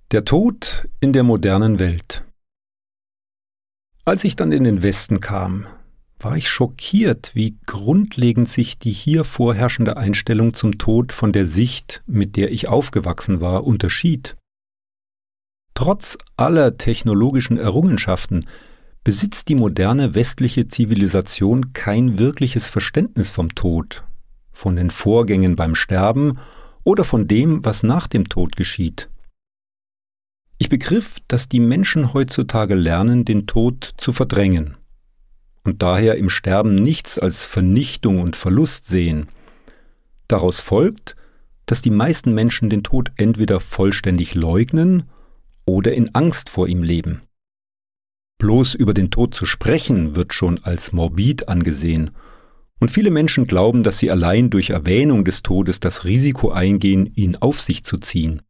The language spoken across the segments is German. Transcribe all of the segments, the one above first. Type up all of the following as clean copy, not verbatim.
Der Tod in der modernen Welt. Als ich dann in den Westen kam, war ich schockiert, wie grundlegend sich die hier vorherrschende Einstellung zum Tod von der Sicht, mit der ich aufgewachsen war, unterschied. Trotz aller technologischen Errungenschaften besitzt die moderne westliche Zivilisation kein wirkliches Verständnis vom Tod, von den Vorgängen beim Sterben oder von dem, was nach dem Tod geschieht. Ich begriff, dass die Menschen heutzutage lernen, den Tod zu verdrängen und daher im Sterben nichts als Vernichtung und Verlust sehen. Daraus folgt, dass die meisten Menschen den Tod entweder vollständig leugnen oder in Angst vor ihm leben. Bloß über den Tod zu sprechen, wird schon als morbid angesehen, und viele Menschen glauben, dass sie allein durch Erwähnung des Todes das Risiko eingehen, ihn auf sich zu ziehen.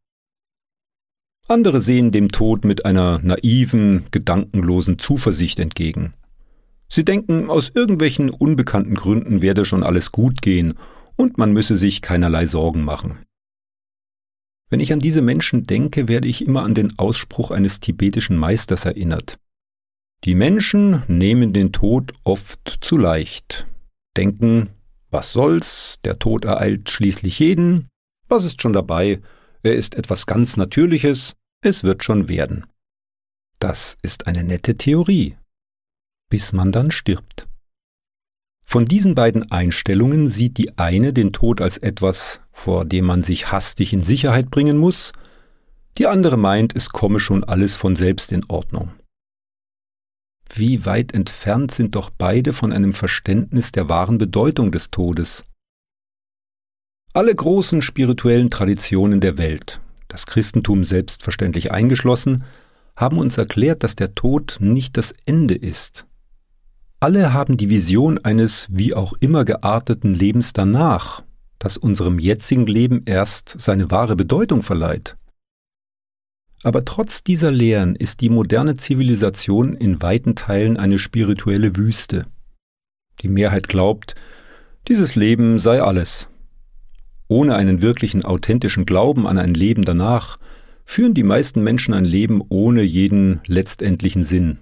Andere sehen dem Tod mit einer naiven, gedankenlosen Zuversicht entgegen. Sie denken, aus irgendwelchen unbekannten Gründen werde schon alles gut gehen und man müsse sich keinerlei Sorgen machen. Wenn ich an diese Menschen denke, werde ich immer an den Ausspruch eines tibetischen Meisters erinnert. Die Menschen nehmen den Tod oft zu leicht, denken, was soll's, der Tod ereilt schließlich jeden, was ist schon dabei, er ist etwas ganz Natürliches, es wird schon werden. Das ist eine nette Theorie, bis man dann stirbt. Von diesen beiden Einstellungen sieht die eine den Tod als etwas, vor dem man sich hastig in Sicherheit bringen muss, die andere meint, es komme schon alles von selbst in Ordnung. Wie weit entfernt sind doch beide von einem Verständnis der wahren Bedeutung des Todes. Alle großen spirituellen Traditionen der Welt, das Christentum selbstverständlich eingeschlossen, haben uns erklärt, dass der Tod nicht das Ende ist. Alle haben die Vision eines wie auch immer gearteten Lebens danach, das unserem jetzigen Leben erst seine wahre Bedeutung verleiht. Aber trotz dieser Lehren ist die moderne Zivilisation in weiten Teilen eine spirituelle Wüste. Die Mehrheit glaubt, dieses Leben sei alles. Ohne einen wirklichen authentischen Glauben an ein Leben danach führen die meisten Menschen ein Leben ohne jeden letztendlichen Sinn.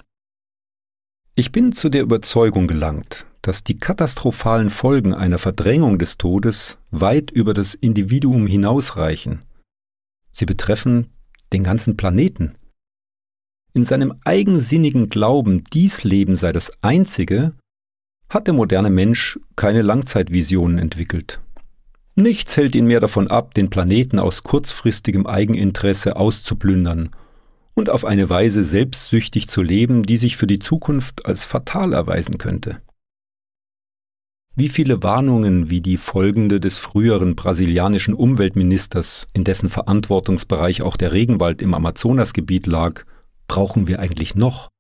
Ich bin zu der Überzeugung gelangt, dass die katastrophalen Folgen einer Verdrängung des Todes weit über das Individuum hinausreichen. Sie betreffen den ganzen Planeten. In seinem eigensinnigen Glauben, dies Leben sei das einzige, hat der moderne Mensch keine Langzeitvisionen entwickelt. Nichts hält ihn mehr davon ab, den Planeten aus kurzfristigem Eigeninteresse auszuplündern und auf eine Weise selbstsüchtig zu leben, die sich für die Zukunft als fatal erweisen könnte. Wie viele Warnungen wie die folgende des früheren brasilianischen Umweltministers, in dessen Verantwortungsbereich auch der Regenwald im Amazonasgebiet lag, brauchen wir eigentlich noch?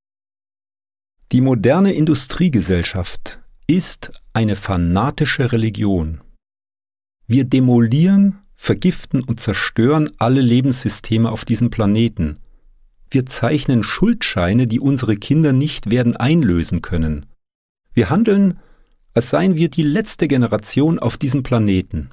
Die moderne Industriegesellschaft ist eine fanatische Religion. Wir demolieren, vergiften und zerstören alle Lebenssysteme auf diesem Planeten. Wir zeichnen Schuldscheine, die unsere Kinder nicht werden einlösen können. Wir handeln, als seien wir die letzte Generation auf diesem Planeten.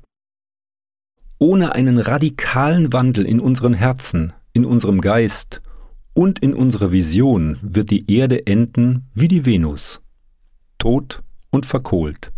Ohne einen radikalen Wandel in unseren Herzen, in unserem Geist und in unserer Vision wird die Erde enden wie die Venus, tot und verkohlt.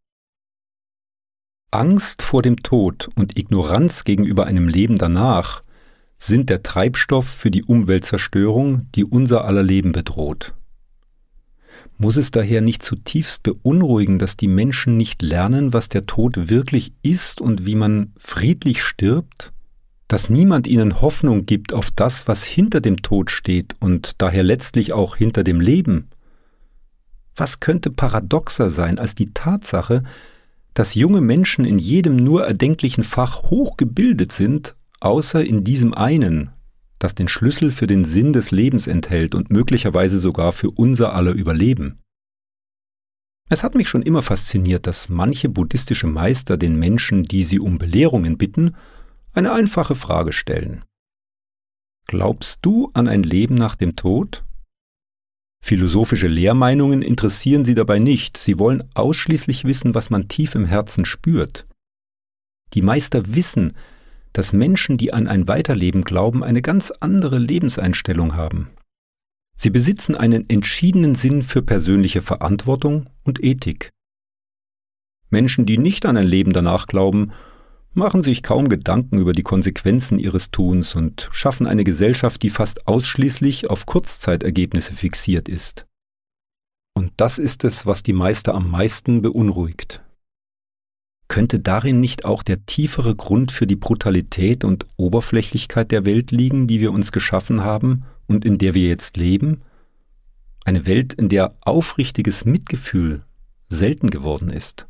Angst vor dem Tod und Ignoranz gegenüber einem Leben danach sind der Treibstoff für die Umweltzerstörung, die unser aller Leben bedroht. Muss es daher nicht zutiefst beunruhigen, dass die Menschen nicht lernen, was der Tod wirklich ist und wie man friedlich stirbt? Dass niemand ihnen Hoffnung gibt auf das, was hinter dem Tod steht und daher letztlich auch hinter dem Leben? Was könnte paradoxer sein als die Tatsache, dass junge Menschen in jedem nur erdenklichen Fach hochgebildet sind, außer in diesem einen, das den Schlüssel für den Sinn des Lebens enthält und möglicherweise sogar für unser aller Überleben. Es hat mich schon immer fasziniert, dass manche buddhistische Meister den Menschen, die sie um Belehrungen bitten, eine einfache Frage stellen. Glaubst du an ein Leben nach dem Tod? Philosophische Lehrmeinungen interessieren sie dabei nicht, sie wollen ausschließlich wissen, was man tief im Herzen spürt. Die Meister wissen, dass Menschen, die an ein Weiterleben glauben, eine ganz andere Lebenseinstellung haben. Sie besitzen einen entschiedenen Sinn für persönliche Verantwortung und Ethik. Menschen, die nicht an ein Leben danach glauben, machen sich kaum Gedanken über die Konsequenzen ihres Tuns und schaffen eine Gesellschaft, die fast ausschließlich auf Kurzzeitergebnisse fixiert ist. Und das ist es, was die Meister am meisten beunruhigt. Könnte darin nicht auch der tiefere Grund für die Brutalität und Oberflächlichkeit der Welt liegen, die wir uns geschaffen haben und in der wir jetzt leben? Eine Welt, in der aufrichtiges Mitgefühl selten geworden ist.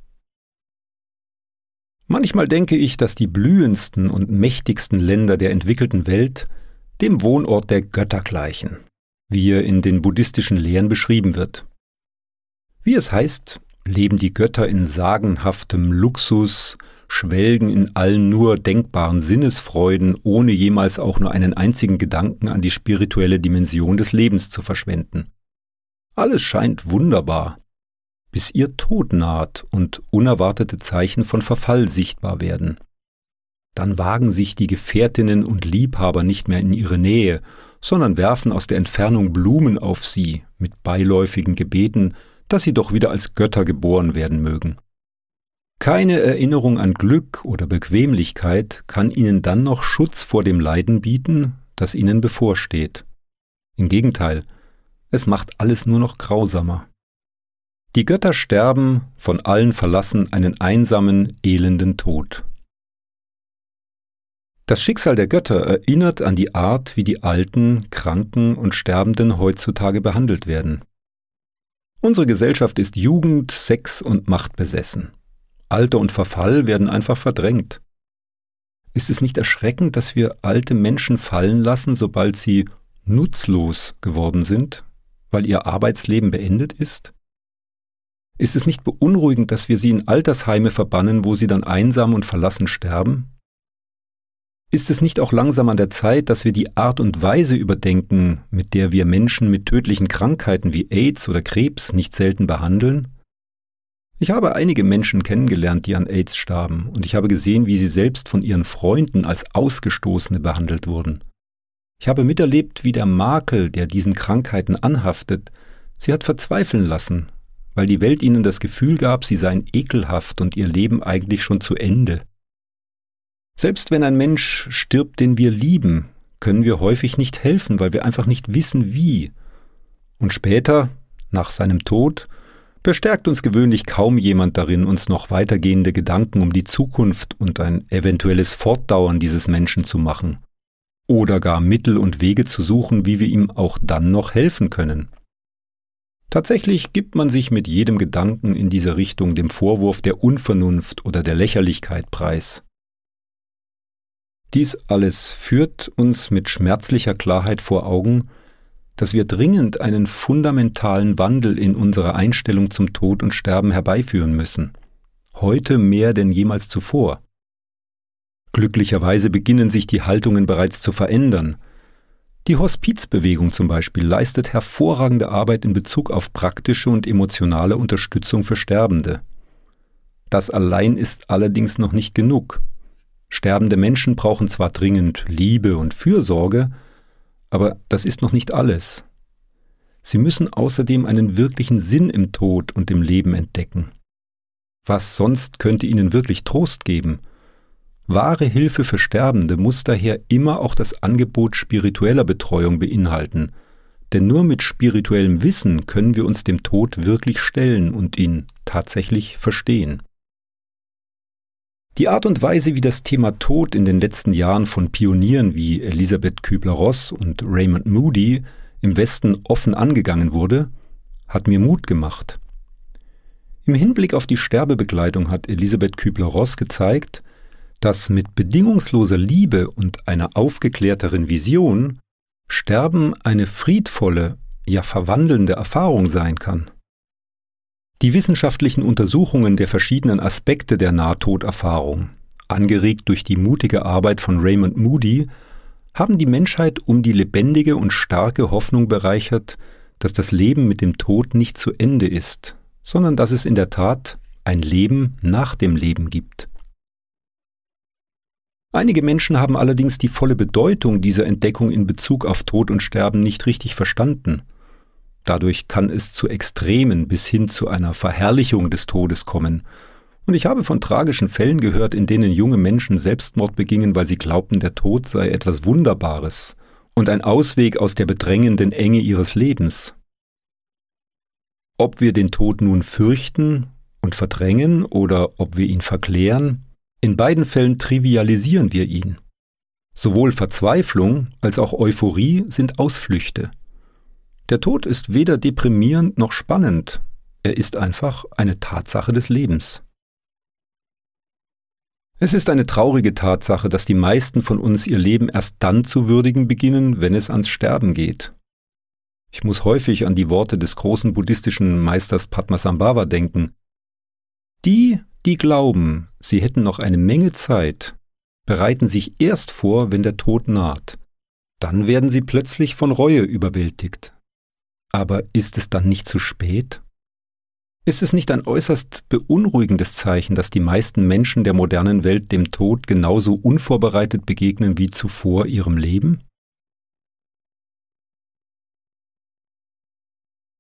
Manchmal denke ich, dass die blühendsten und mächtigsten Länder der entwickelten Welt dem Wohnort der Götter gleichen, wie er in den buddhistischen Lehren beschrieben wird. Wie es heißt, leben die Götter in sagenhaftem Luxus, schwelgen in allen nur denkbaren Sinnesfreuden, ohne jemals auch nur einen einzigen Gedanken an die spirituelle Dimension des Lebens zu verschwenden. Alles scheint wunderbar, bis ihr Tod naht und unerwartete Zeichen von Verfall sichtbar werden. Dann wagen sich die Gefährtinnen und Liebhaber nicht mehr in ihre Nähe, sondern werfen aus der Entfernung Blumen auf sie, mit beiläufigen Gebeten, dass sie doch wieder als Götter geboren werden mögen. Keine Erinnerung an Glück oder Bequemlichkeit kann ihnen dann noch Schutz vor dem Leiden bieten, das ihnen bevorsteht. Im Gegenteil, es macht alles nur noch grausamer. Die Götter sterben, von allen verlassen, einen einsamen, elenden Tod. Das Schicksal der Götter erinnert an die Art, wie die Alten, Kranken und Sterbenden heutzutage behandelt werden. Unsere Gesellschaft ist Jugend-, Sex- und Machtbesessen. Alter und Verfall werden einfach verdrängt. Ist es nicht erschreckend, dass wir alte Menschen fallen lassen, sobald sie nutzlos geworden sind, weil ihr Arbeitsleben beendet ist? Ist es nicht beunruhigend, dass wir sie in Altersheime verbannen, wo sie dann einsam und verlassen sterben? Ist es nicht auch langsam an der Zeit, dass wir die Art und Weise überdenken, mit der wir Menschen mit tödlichen Krankheiten wie AIDS oder Krebs nicht selten behandeln? Ich habe einige Menschen kennengelernt, die an AIDS starben, und ich habe gesehen, wie sie selbst von ihren Freunden als Ausgestoßene behandelt wurden. Ich habe miterlebt, wie der Makel, der diesen Krankheiten anhaftet, sie hat verzweifeln lassen, weil die Welt ihnen das Gefühl gab, sie seien ekelhaft und ihr Leben eigentlich schon zu Ende. Selbst wenn ein Mensch stirbt, den wir lieben, können wir häufig nicht helfen, weil wir einfach nicht wissen, wie. Und später, nach seinem Tod, bestärkt uns gewöhnlich kaum jemand darin, uns noch weitergehende Gedanken um die Zukunft und ein eventuelles Fortdauern dieses Menschen zu machen. Oder gar Mittel und Wege zu suchen, wie wir ihm auch dann noch helfen können. Tatsächlich gibt man sich mit jedem Gedanken in diese Richtung dem Vorwurf der Unvernunft oder der Lächerlichkeit preis. Dies alles führt uns mit schmerzlicher Klarheit vor Augen, dass wir dringend einen fundamentalen Wandel in unserer Einstellung zum Tod und Sterben herbeiführen müssen. Heute mehr denn jemals zuvor. Glücklicherweise beginnen sich die Haltungen bereits zu verändern. Die Hospizbewegung zum Beispiel leistet hervorragende Arbeit in Bezug auf praktische und emotionale Unterstützung für Sterbende. Das allein ist allerdings noch nicht genug. Sterbende Menschen brauchen zwar dringend Liebe und Fürsorge, aber das ist noch nicht alles. Sie müssen außerdem einen wirklichen Sinn im Tod und im Leben entdecken. Was sonst könnte ihnen wirklich Trost geben? Wahre Hilfe für Sterbende muss daher immer auch das Angebot spiritueller Betreuung beinhalten, denn nur mit spirituellem Wissen können wir uns dem Tod wirklich stellen und ihn tatsächlich verstehen. Die Art und Weise, wie das Thema Tod in den letzten Jahren von Pionieren wie Elisabeth Kübler-Ross und Raymond Moody im Westen offen angegangen wurde, hat mir Mut gemacht. Im Hinblick auf die Sterbebegleitung hat Elisabeth Kübler-Ross gezeigt, dass mit bedingungsloser Liebe und einer aufgeklärteren Vision Sterben eine friedvolle, ja verwandelnde Erfahrung sein kann. Die wissenschaftlichen Untersuchungen der verschiedenen Aspekte der Nahtoderfahrung, angeregt durch die mutige Arbeit von Raymond Moody, haben die Menschheit um die lebendige und starke Hoffnung bereichert, dass das Leben mit dem Tod nicht zu Ende ist, sondern dass es in der Tat ein Leben nach dem Leben gibt. Einige Menschen haben allerdings die volle Bedeutung dieser Entdeckung in Bezug auf Tod und Sterben nicht richtig verstanden. Dadurch kann es zu Extremen bis hin zu einer Verherrlichung des Todes kommen. Und ich habe von tragischen Fällen gehört, in denen junge Menschen Selbstmord begingen, weil sie glaubten, der Tod sei etwas Wunderbares und ein Ausweg aus der bedrängenden Enge ihres Lebens. Ob wir den Tod nun fürchten und verdrängen oder ob wir ihn verklären, in beiden Fällen trivialisieren wir ihn. Sowohl Verzweiflung als auch Euphorie sind Ausflüchte. Der Tod ist weder deprimierend noch spannend, er ist einfach eine Tatsache des Lebens. Es ist eine traurige Tatsache, dass die meisten von uns ihr Leben erst dann zu würdigen beginnen, wenn es ans Sterben geht. Ich muss häufig an die Worte des großen buddhistischen Meisters Padmasambhava denken. Die, die glauben, sie hätten noch eine Menge Zeit, bereiten sich erst vor, wenn der Tod naht. Dann werden sie plötzlich von Reue überwältigt. Aber ist es dann nicht zu spät? Ist es nicht ein äußerst beunruhigendes Zeichen, dass die meisten Menschen der modernen Welt dem Tod genauso unvorbereitet begegnen wie zuvor ihrem Leben?